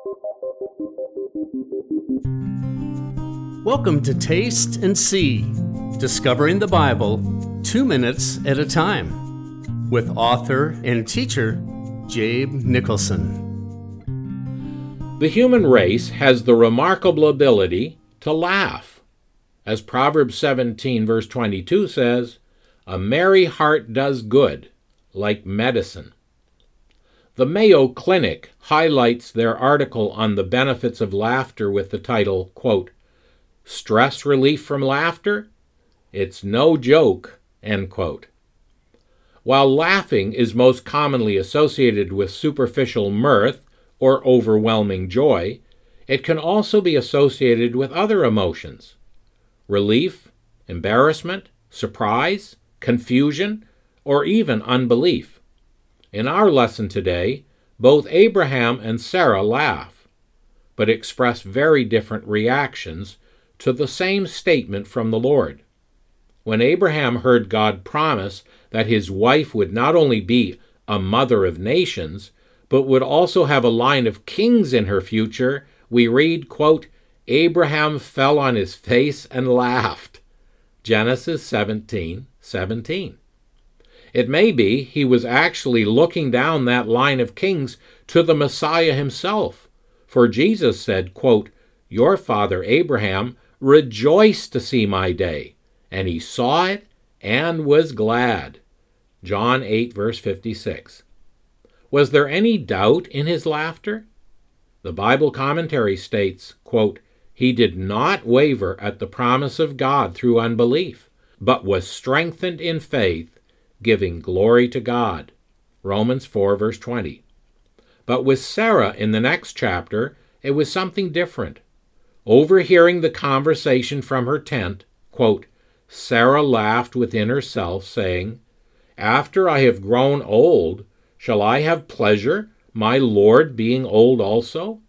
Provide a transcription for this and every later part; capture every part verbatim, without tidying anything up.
Welcome to Taste and See, Discovering the Bible, two minutes at a time, with author and teacher Jabe Nicholson. The human race has the remarkable ability to laugh. As Proverbs seventeen verse twenty-two says, "A merry heart does good, like medicine." The Mayo Clinic highlights their article on the benefits of laughter with the title, quote, "Stress relief from laughter? It's no joke," end quote. While laughing is most commonly associated with superficial mirth or overwhelming joy, it can also be associated with other emotions: relief, embarrassment, surprise, confusion, or even unbelief. In our lesson today, both Abraham and Sarah laugh, but express very different reactions to the same statement from the Lord. When Abraham heard God promise that his wife would not only be a mother of nations, but would also have a line of kings in her future, we read, quote, "Abraham fell on his face and laughed." Genesis seventeen seventeen. It may be he was actually looking down that line of kings to the Messiah himself, for Jesus said, quote, "Your father Abraham rejoiced to see my day, and he saw it and was glad." John eight verse fifty-six. Was there any doubt in his laughter? The Bible commentary states, quote, "He did not waver at the promise of God through unbelief, but was strengthened in faith, giving glory to God." Romans four verse twenty. But with Sarah in the next chapter, it was something different. Overhearing the conversation from her tent, quote, "Sarah laughed within herself, saying, 'After I have grown old, shall I have pleasure, my Lord being old also?'"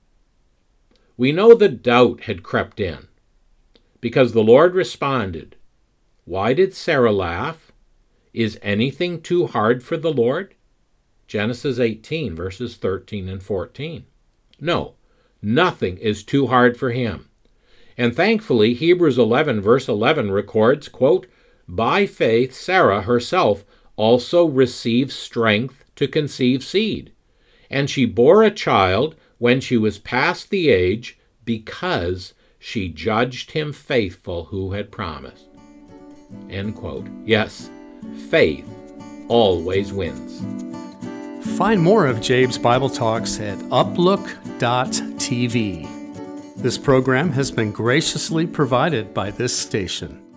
We know the doubt had crept in, because the Lord responded. Why did Sarah laugh? Is anything too hard for the Lord? Genesis eighteen verses thirteen and fourteen. No, nothing is too hard for him. And thankfully, Hebrews eleven verse eleven records, quote, "By faith Sarah herself also received strength to conceive seed, and she bore a child when she was past the age, because she judged him faithful who had promised." End quote. Yes, faith always wins. Find more of Jabe's Bible Talks at uplook dot t v. This program has been graciously provided by this station.